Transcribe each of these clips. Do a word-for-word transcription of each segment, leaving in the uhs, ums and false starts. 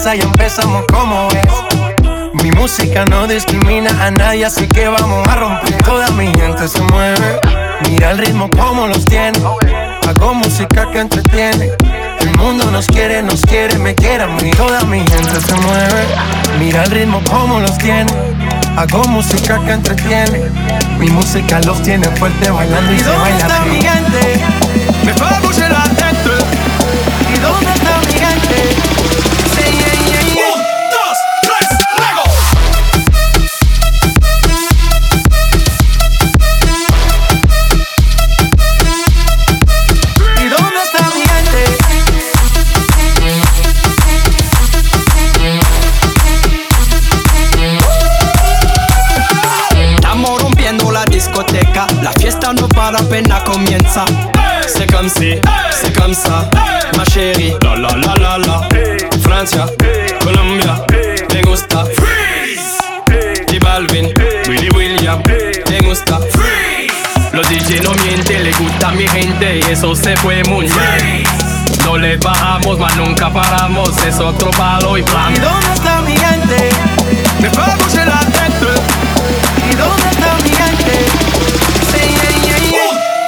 empieza y empezamos como es. Mi música no discrimina a nadie, así que vamos a romper. Toda mi gente se mueve, mira el ritmo como los tiene. Hago música que entretiene. El mundo nos quiere, nos quiere, me quiere a mí. Toda mi gente se mueve, mira el ritmo como los tiene. Hago música que entretiene. Mi música los tiene fuerte bailando y, ¿y se baila. ¿Y dónde está mi gente? Me fais bouger la tête. ¿Y dónde está mi gente? Sí, yeah, yeah, yeah. Un, dos, tres, luego. ¿Y dónde está mi gente? Estamos rompiendo la discoteca. La fiesta no para, apenas comienza. C'est comme si, c'est comme ça, ma chérie. La la la la la. Francia, Colombia, me gusta. Freeze. J Balvin, Willy William, me gusta. Freeze. Los D J no mienten, le gusta a mi gente y eso se fue muy bien. No le bajamos, mas nunca paramos, es otro palo y plan. ¿Y dónde está mi gente? Me fais bouger la tête. ¿Y dónde está mi gente? Sí, yeah, yeah, yeah.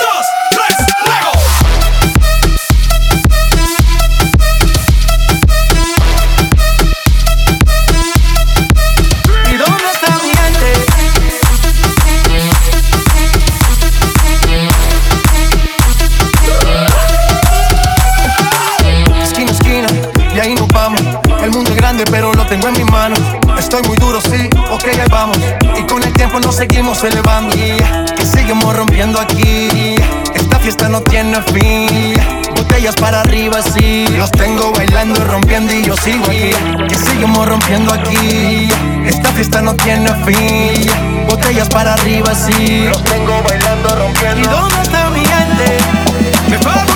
Pero lo tengo en mis manos. Estoy muy duro, sí, ok, ahí vamos. Y con el tiempo nos seguimos elevando. Yeah, que seguimos rompiendo aquí. Esta fiesta no tiene fin. Botellas para arriba, sí. Los tengo bailando y rompiendo y yo sigo aquí. Que seguimos rompiendo aquí. Esta fiesta no tiene fin. Botellas para arriba, sí. Los tengo bailando, rompiendo. ¿Y dónde está mi gente? Me fue